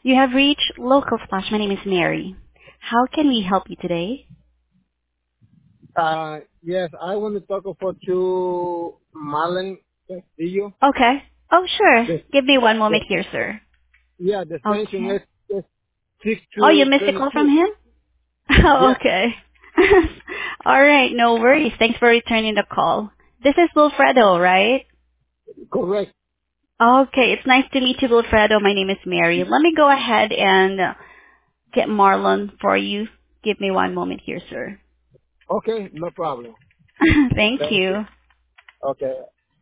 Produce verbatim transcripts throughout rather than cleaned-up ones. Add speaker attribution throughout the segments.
Speaker 1: You have reached Local Splash. My name is Mary. How can we help you today?
Speaker 2: Uh, yes, I want to talk about you, Marlon Castillo.
Speaker 1: Okay. Oh, sure.
Speaker 2: The,
Speaker 1: Give me one
Speaker 2: the,
Speaker 1: moment here, sir.
Speaker 2: yeah, the extension
Speaker 1: Okay.
Speaker 2: is, is six
Speaker 1: Oh, you
Speaker 2: two
Speaker 1: missed a
Speaker 2: twenty
Speaker 1: call from
Speaker 2: two.
Speaker 1: him? Oh,
Speaker 2: Yeah,
Speaker 1: okay. All right, no worries. Thanks for returning the call. This is Wilfredo, right?
Speaker 2: correct.
Speaker 1: Okay, it's nice to meet you, Wilfredo. My name is Mary. Let me go ahead and uh, get Marlon for you. Give me one moment here, sir.
Speaker 2: Okay, no problem.
Speaker 1: Thank
Speaker 2: Thank you.
Speaker 1: you.
Speaker 2: Okay.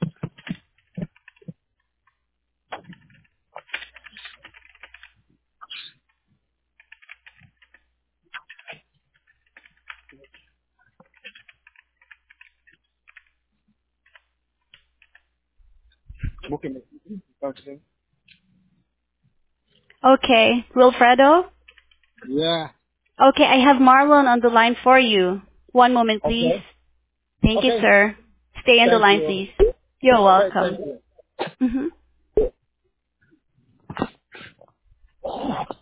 Speaker 2: Booking it. Okay.
Speaker 1: Okay, Wilfredo?
Speaker 2: Yeah.
Speaker 1: Okay, I have Marlon on the line for you. One moment, please.
Speaker 2: Okay.
Speaker 1: Thank you,
Speaker 2: Okay.
Speaker 1: sir. Stay on the
Speaker 2: Thank
Speaker 1: line,
Speaker 2: you.
Speaker 1: please. You're
Speaker 2: Okay, thank
Speaker 1: welcome.
Speaker 2: you.
Speaker 1: hmm